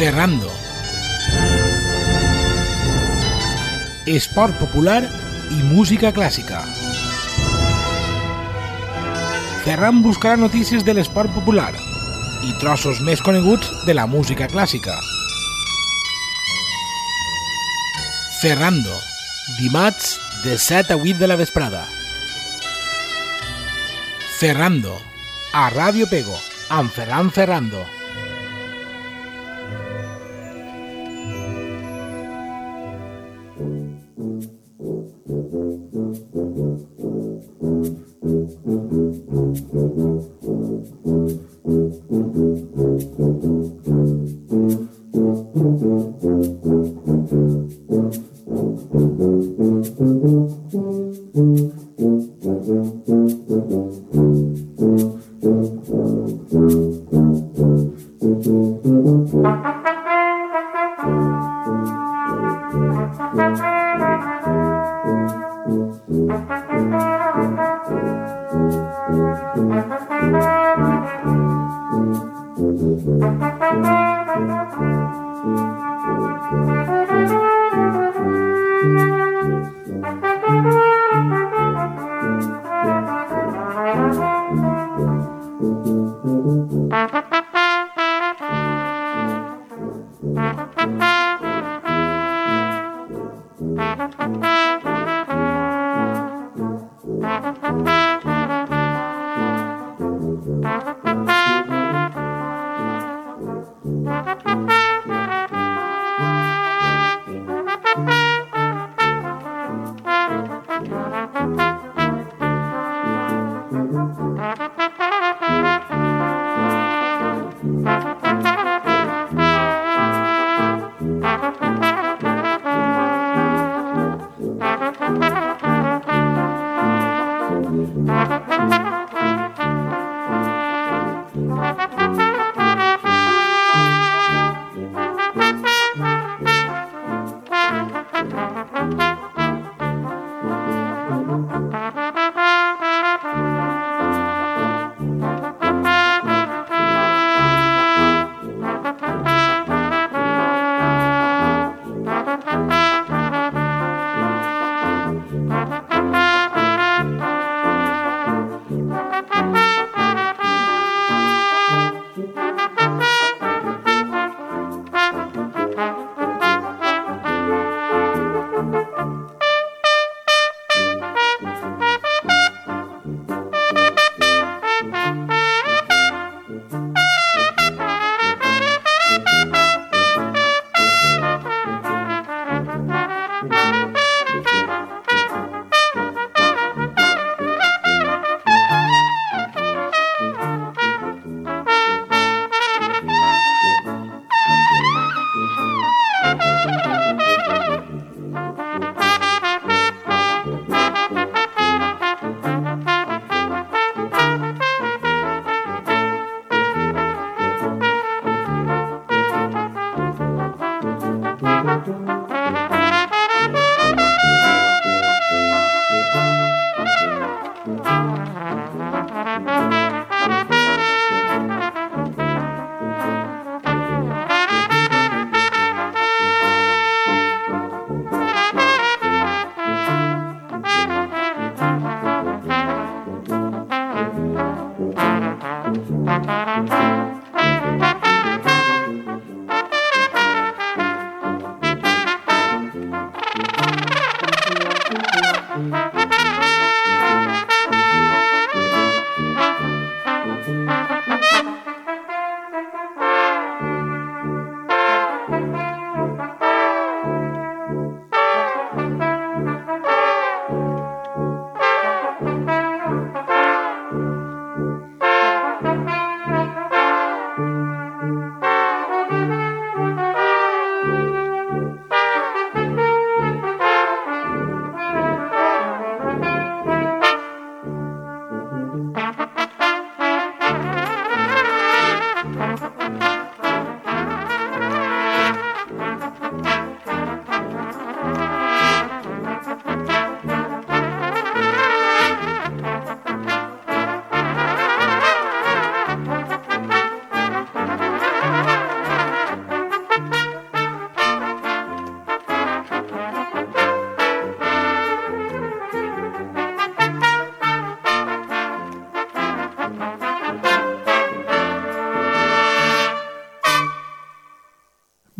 Ferrando. Esport popular i música clàssica. Ferran buscarà notícies de l'esport popular i trossos més coneguts de la música clàssica. Ferrando, dimarts de 7 a 8 de la vesprada. Ferrando, a Ràdio Pego, amb Ferran Ferrando.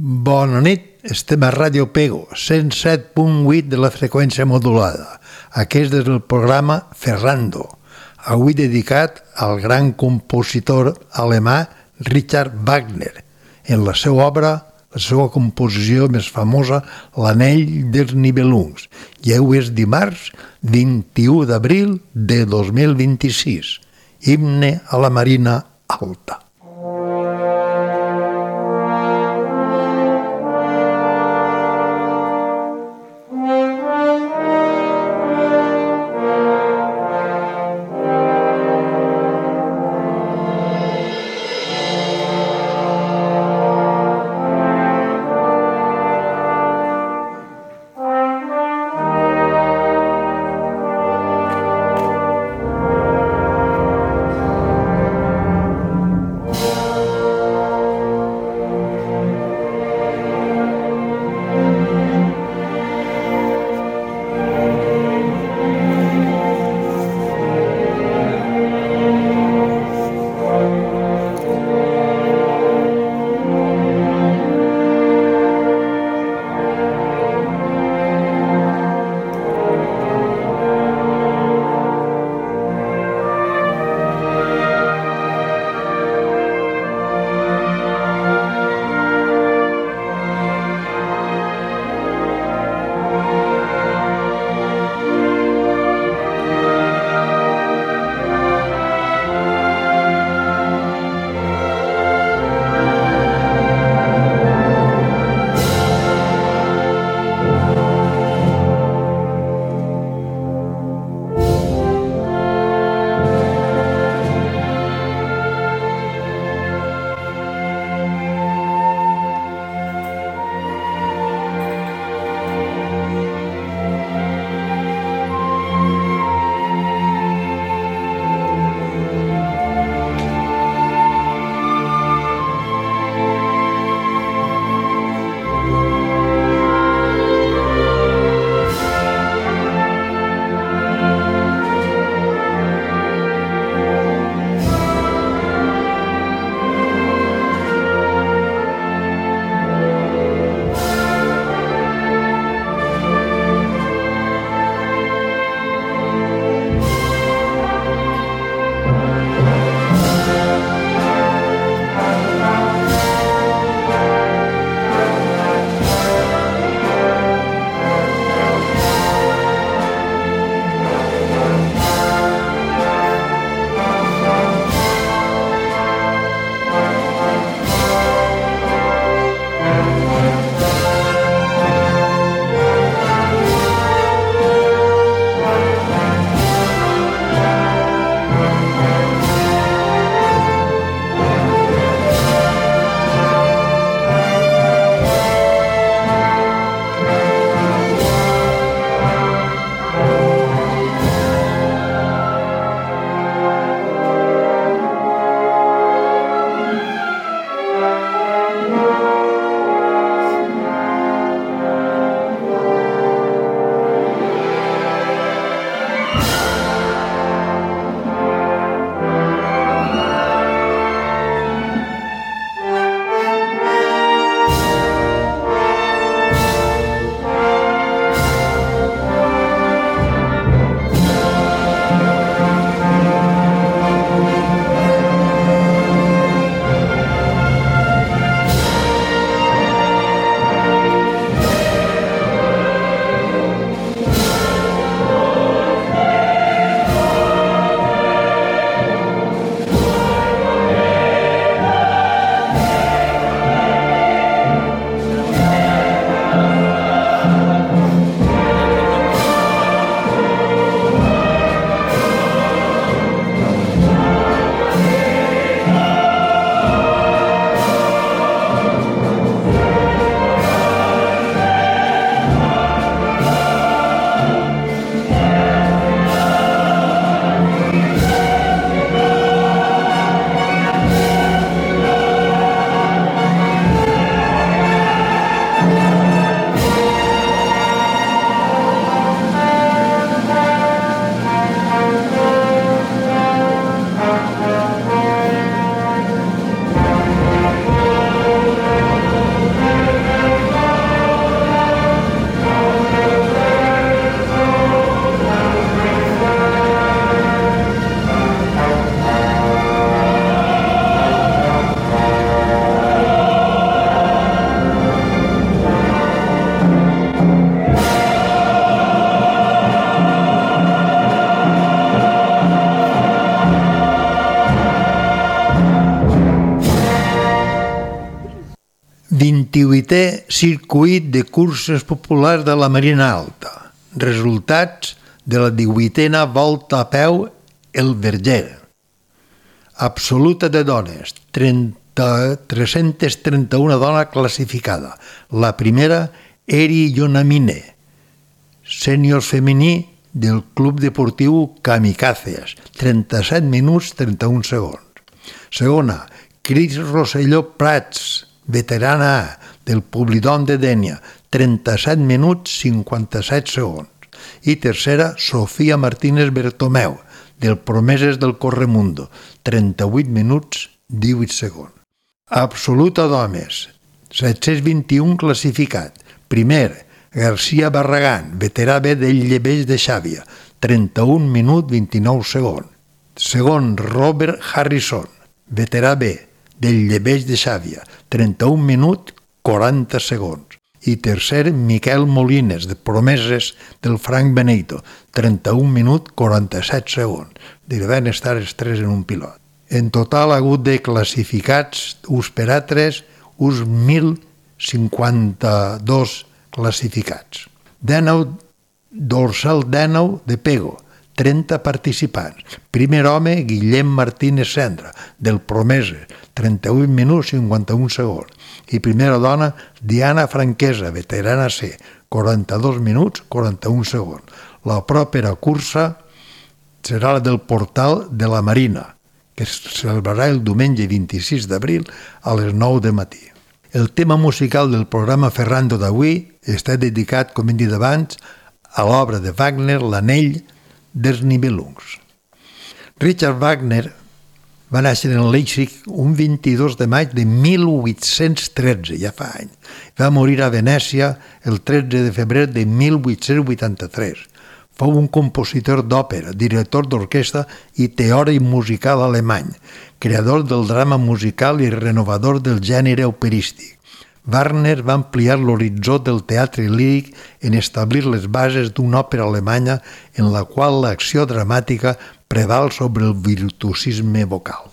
Bona nit, estem a Ràdio Pego, 107.8 de la freqüència modulada. Aquest és el programa Ferrando, avui dedicat al gran compositor alemà Richard Wagner, en la seva obra, la seva composició més famosa, L'Anell dels Nibelungs, i avui és dimarts 21 d'abril de 2026, himne a la Marina Alta. 28è circuit de curses populars de la Marina Alta. Resultats de la 18a volta a peu el Verger. Absoluta de dones, 331 dones classificada. La primera, Eri Yonamine, sènior femení del Club Deportiu Kamikazes, 37 minuts 31 segons. Segona, Cris Rosselló Prats, veterana A, del Publidom de Dénia, 37 minuts 57 segons. I tercera, Sofia Martínez Bertomeu, del Promeses del Corremundo, 38 minuts 18 segons. Absoluta d'homes, 721 classificat. Primer, García Barragán, veterà B del Lleveix de Xàbia, 31 minuts 29 segons. Segon, Robert Harrison, veterà B del Lleveix de Xàbia, 31 minuts 40 segons. I tercer, Miquel Molines, de Promeses del Frank Benito, 31 minuts 47 segons. Devien estar els tres en un pilot. En total ha hagut de classificats, us per a tres, uns 1.052 classificats. Dorsal 19 de Pego, 30 participants. Primer home, Guillem Martínez Cendra, del Promeses, 38 minuts 51 segons. I primera dona, Diana Franquesa, veterana C, 42 minuts 41 segons. La propera cursa serà la del Portal de la Marina, que es celebrarà el diumenge 26 d'abril a les 9 de matí. El tema musical del programa Ferrando d'avui està dedicat, com hem dit abans, a l'obra de Wagner, L'Anell dels Nibelungs. Richard Wagner va néixer en Leipzig un 22 de maig de 1813, ja fa anys. Va morir a Venècia el 13 de febrer de 1883. Fou un compositor d'òpera, director d'orquestra i teòric musical alemany, creador del drama musical i renovador del gènere operístic. Wagner va ampliar l'horitzó del teatre líric en establir les bases d'una òpera alemanya en la qual l'acció dramàtica preval sobre el virtuosisme vocal.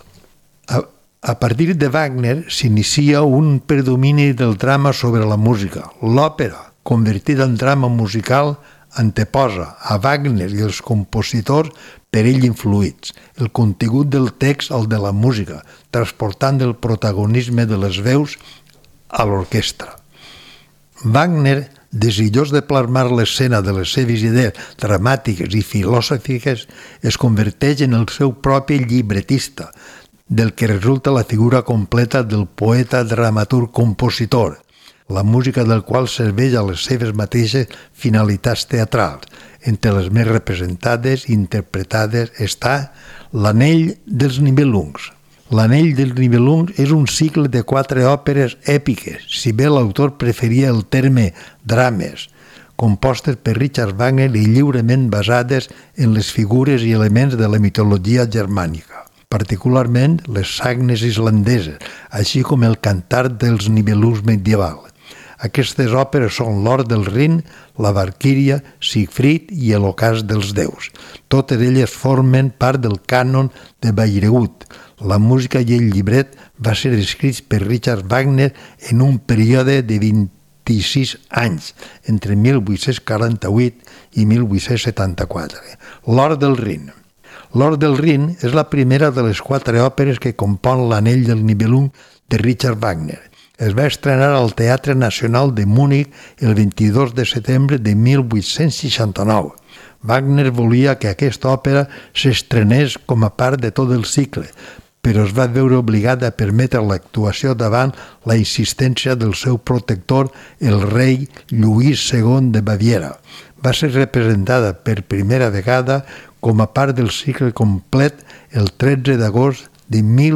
A partir de Wagner s'inicia un predomini del drama sobre la música. L'òpera, convertida en drama musical, anteposa a Wagner i els compositors per ell influïts, el contingut del text al de la música, transportant el protagonisme de les veus a l'orquestra. Wagner, desitjós de plasmar l'escena de les seves idees dramàtiques i filosòfiques, es converteix en el seu propi llibretista, del que resulta la figura completa del poeta, dramaturg, compositor, la música del qual serveix a les seves mateixes finalitats teatrals. Entre les més representades i interpretades està L'Anell dels Nibelungs. L'Anell dels Nibelungs és un cicle de 4 òperes èpiques, si bé l'autor preferia el terme drames, compostes per Richard Wagner i lliurement basades en les figures i elements de la mitologia germànica, particularment les sagnes islandeses, així com el cantar dels Nibelungs medieval. Aquestes òperes són l'Hort del Rin, la Valquíria, Siegfried i l'Ocàs dels Déus. Totes elles formen part del cànon de Bayreuth. La música i el llibret va ser escrits per Richard Wagner en un període de 26 anys, entre 1848 i 1874. L'Hort del Rin. L'Hort del Rin és la primera de les 4 òperes que compon l'Anell del Nibelung de Richard Wagner. Es va estrenar al Teatre Nacional de Múnich el 22 de setembre de 1869. Wagner volia que aquesta òpera s'estrenés com a part de tot el cicle, però es va veure obligat a permetre l'actuació davant la insistència del seu protector, el rei Lluís II de Baviera. Va ser representada per primera vegada com a part del cicle complet el 13 d'agost de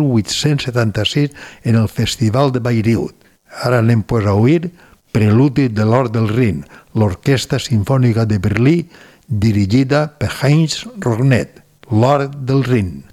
1876 en el Festival de Bayreuth. Ara anem a oir Preludi de l'Hort del Rin, l'Orquestra Simfònica de Berlín, dirigida per Heinz Rognet, l'Hort del Rin.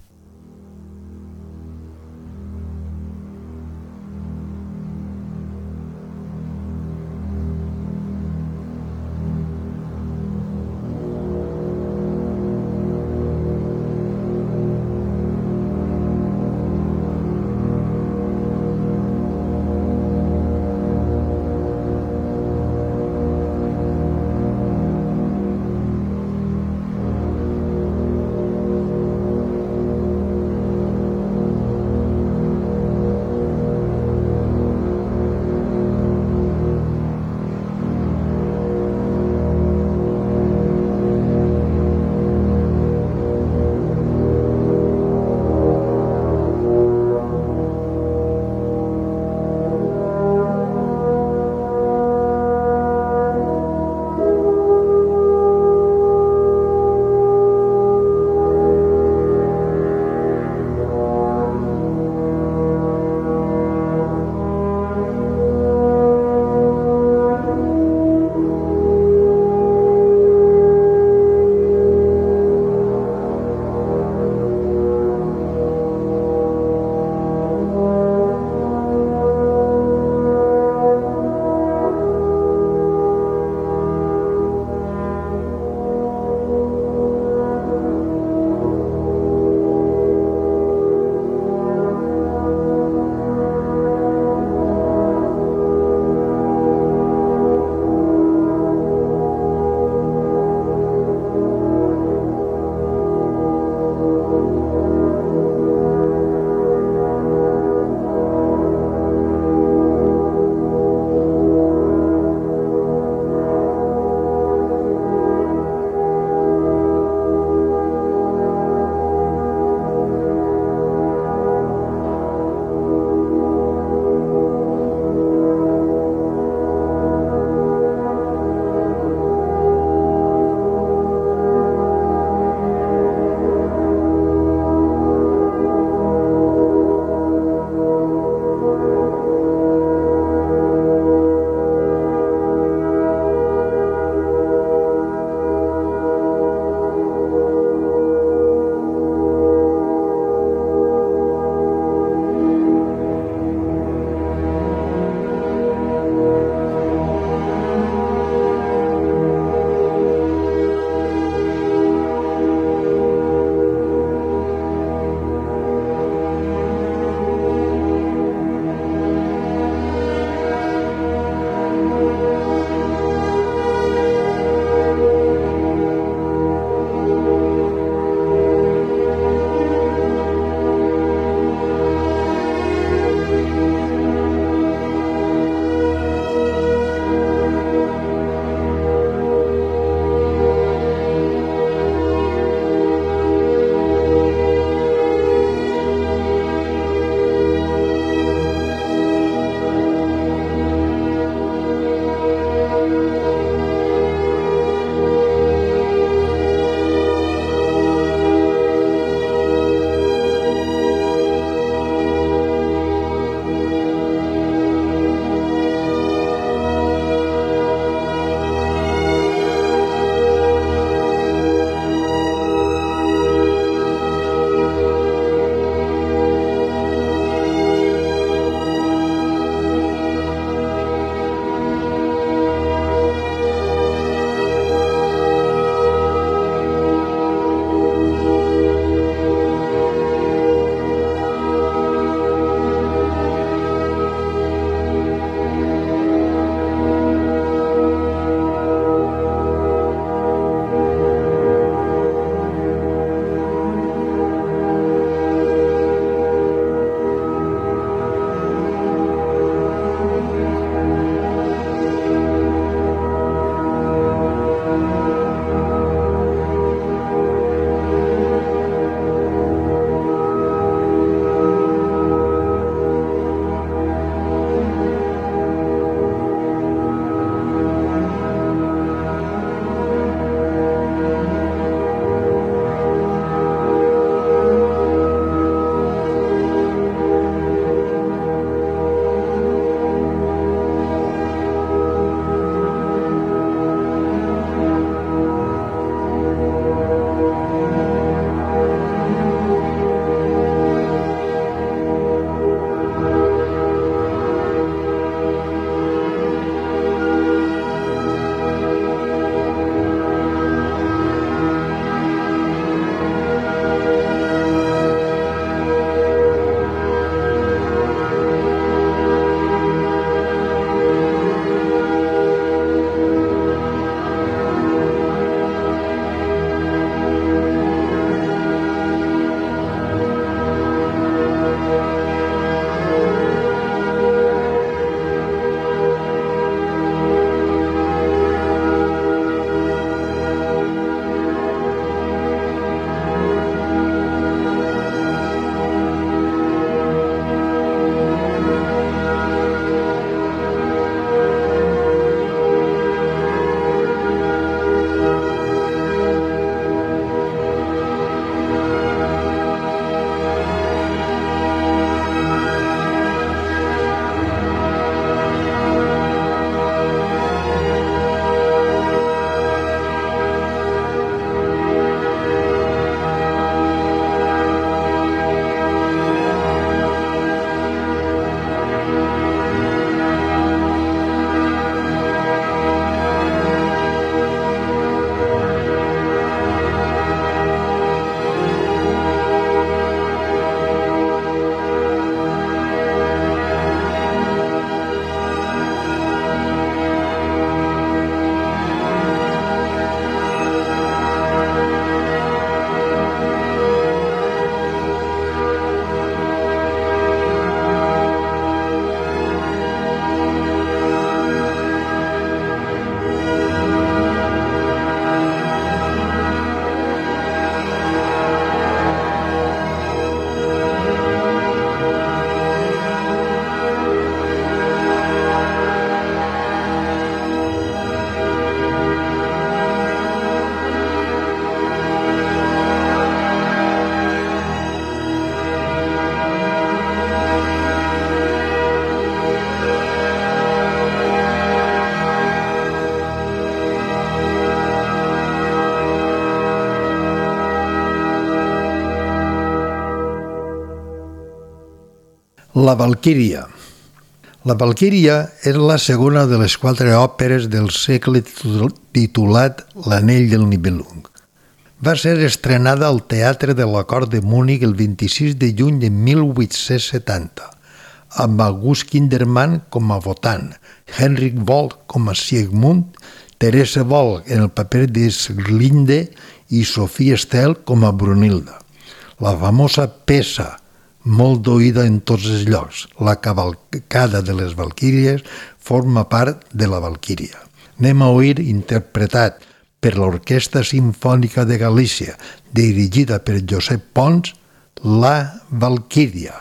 La Valquíria. La Valquíria és la segona de les 4 òperes del segle titulat L'Anell del Nibelung. Va ser estrenada al Teatre de la Cort de Múnich el 26 de juny de 1870, amb August Kindermann com a Wotan, Henrik Wolf com a Siegmund, Therese Wolf en el paper de Sieglinde i Sophie Stell com a Brunilda. La famosa peça, molt d'oïda en tots els llocs, la cavalcada de les Valquíries, forma part de la Valquíria. Anem a oir interpretat per l'Orquestra Simfònica de Galícia, dirigida per Josep Pons, La Valquíria.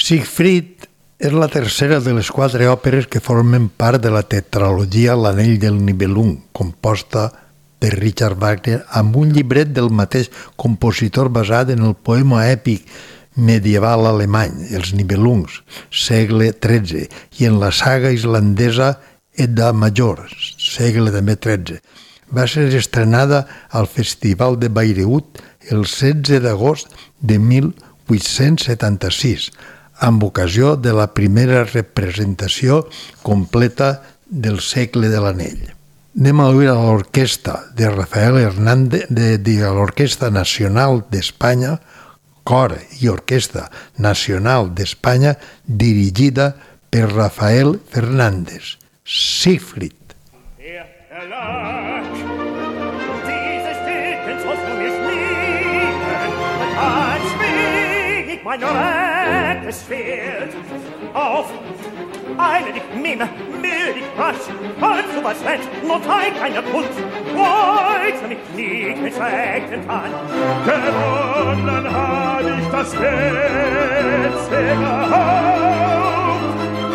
Siegfried és la tercera de les 4 òperes que formen part de la tetralogia L'Anell del Nibelung, composta per Richard Wagner amb un llibret del mateix compositor basat en el poema èpic medieval alemany, els Nibelungs, segle XIII, i en la saga islandesa Edda Major, segle també XIII. Va ser estrenada al Festival de Bayreuth el 16 d'agost de 1876, amb ocasió de la primera representació completa del segle de l'Anell. Anem a oir a l'orquestra de Rafael Hernández, de l'Orquestra Nacional d'Espanya, Cor i Orquestra Nacional d'Espanya, dirigida per Rafael Fernández. Siegfried. Mein rettes Schwert auf eine dich Mime, mildig rasch, falls du was nett, nur zeig eine Putz, heute mich nie gezeigten kann. Gewonnen hab ich das jetzige Haupt,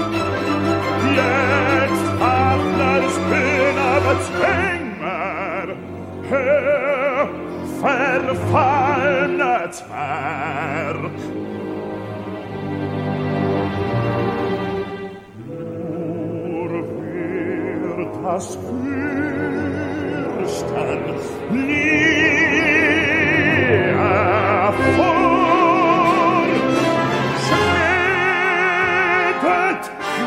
jetzt Hafners Bühne bezwingen, Herr, verfallenes Herr. Das Fürsten nie erfuhr, schlägt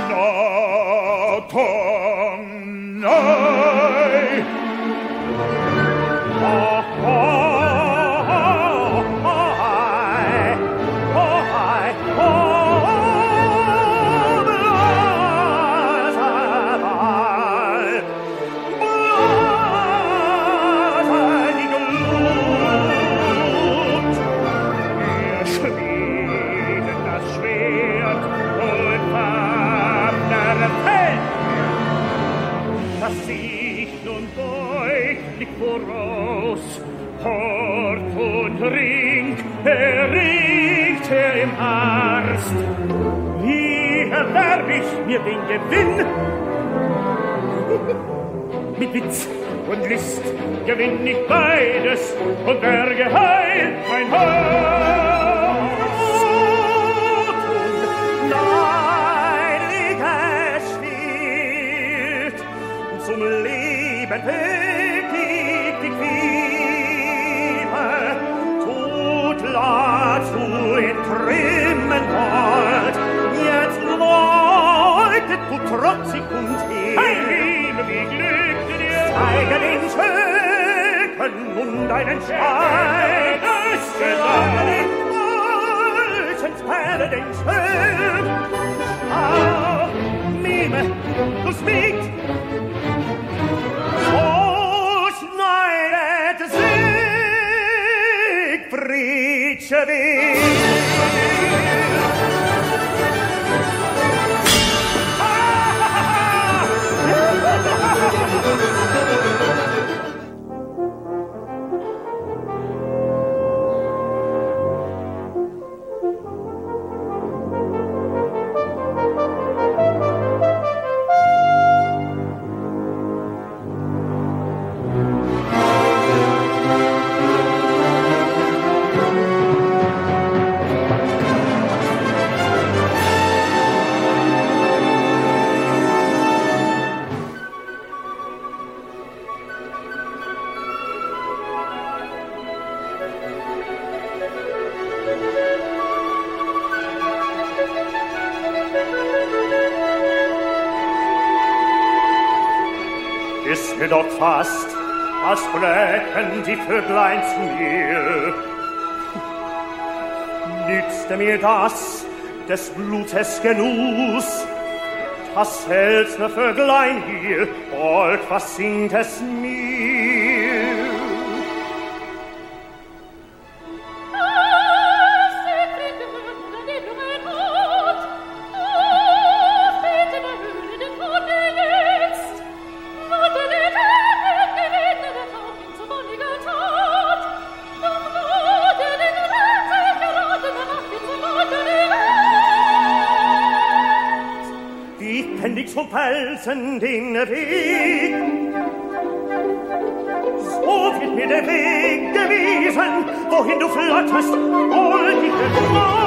Natonai. Mir den Gewinn mit Witz und List gewinn ich beides und berge heil mein Haupt und leidiges Schwert zum Leben wirklich die Liebe tut la zu enttrimmen bald jetzt du trotzig und hehr. Mein Liebe, wie glückte dir? Zeige den Schöcken und einen Stein. Zeige den falschen Perle den Schöck. Ah, Mime, du schmiegt. So schneidet Siegfried'sche Weg. Ist mir doch fast, als sprechen die Vöglein zu mir. Nützte mir das des Blutes Genuss, das seltne Vöglein hier, Volk, was singt es mir? Oh wälzen den Weg. So wird mir der Weg gewiesen, wohin du flatterst, goldige Maid.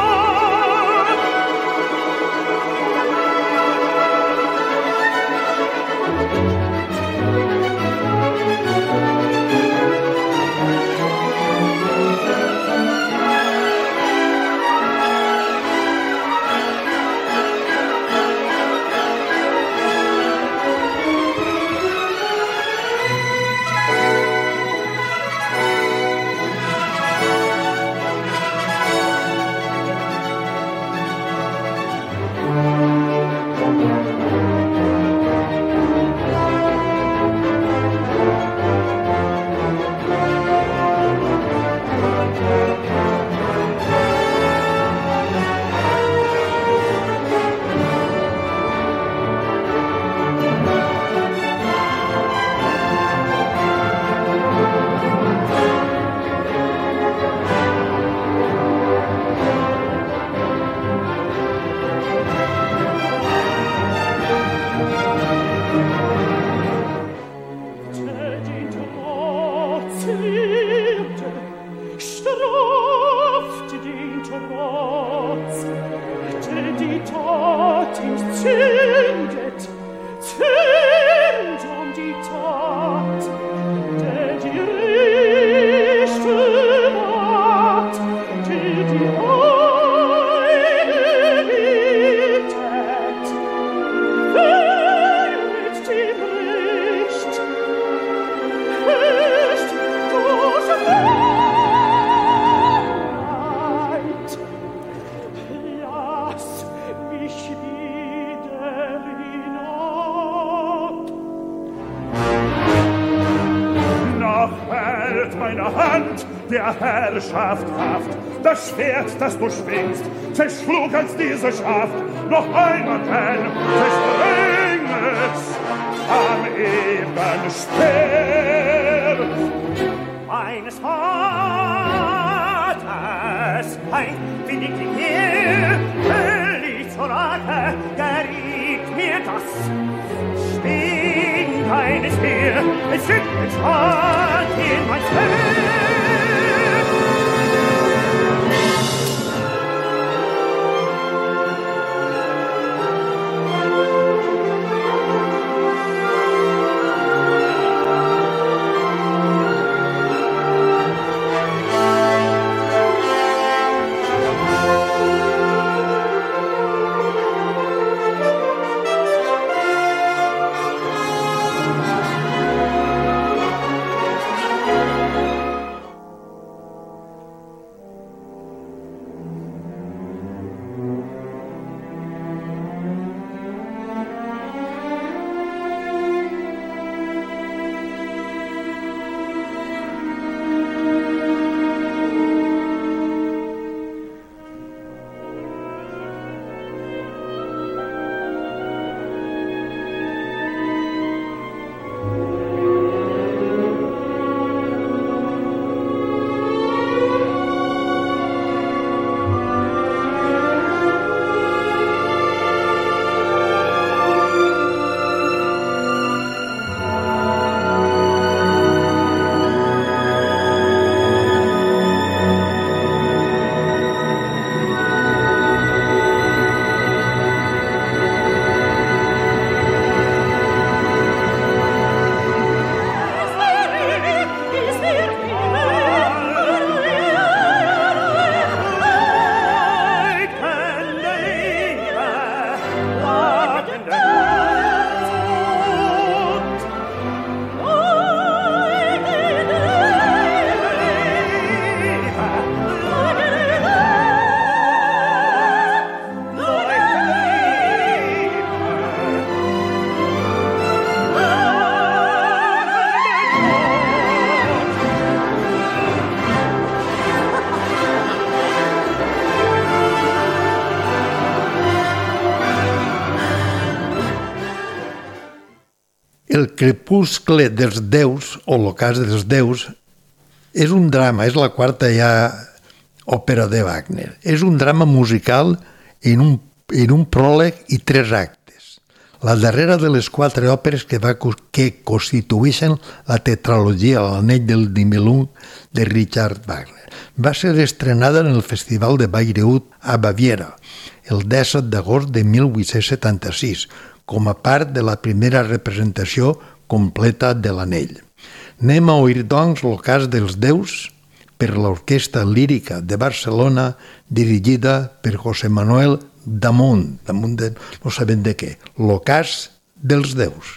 Herrschaft Kraft, das Schwert, das du schwingst, zerschlug als diese Schaft noch einmal denn zerspring es am ewigen Speer. Meines Vaters Feind bin ich hier, völlig zur Rate geriet mir das. Schwing deines Heer, es schickt mit Schwert in mein Speer. El crepuscle dels déus, o l'ocàs dels déus, és un drama, és la quarta ja òpera de Wagner. És un drama musical en un pròleg i 3 actes. La darrera de les 4 òperes que constitueixen la tetralogia L'Anell del Nibelung de Richard Wagner. Va ser estrenada en el Festival de Bayreuth a Baviera el 17 d'agost de 1876 com a part de la primera representació completa de l'Anell. Anem a oir, doncs, l'Ocàs dels Déus per l'Orquestra Lírica de Barcelona dirigida per José Manuel damunt de no sabem de què, l'Ocàs dels Déus.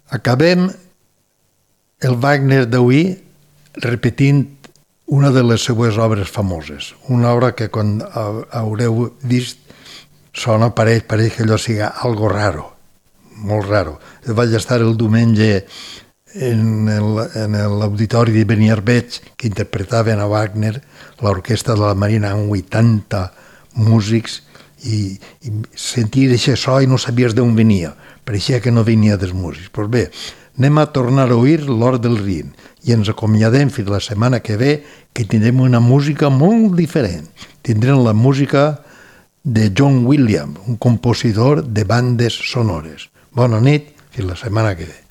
Acabem el Wagner d'avui repetint una de les seues obres famoses, una obra que quan haureu vist sona, pareix que allò sigui algo raro, molt raro. Vaig estar el diumenge en l'auditori de Beniarbeig, que interpretaven a Wagner, l'orquestra de la Marina, amb 80 músics, i sentir aquest so i no sabies d'on venia, pareixia que no venia dels músics. Doncs bé, anem a tornar a oir l'Hort del Rin i ens acomiadem fins la setmana que ve, que tindrem una música molt diferent. Tindrem la música de John Williams, un compositor de bandes sonores. Bona nit, fins la setmana que ve.